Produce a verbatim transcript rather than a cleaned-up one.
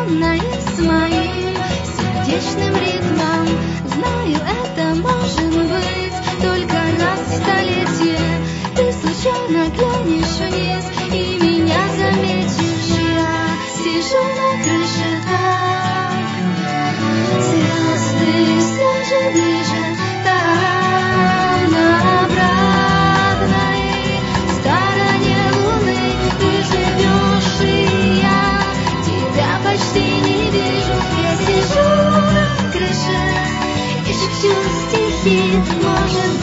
одновременно и с моим сердечным ритмом. Знаю, это может быть только раз в столетие. Ты случайно глянешь вниз и меня заметишь. Я сижу на крыше так, звезды все же ближе, там на обратной стороне луны ты живешь, и я тебя почти не вижу. Я сижу на крыше и шепчу стихи, может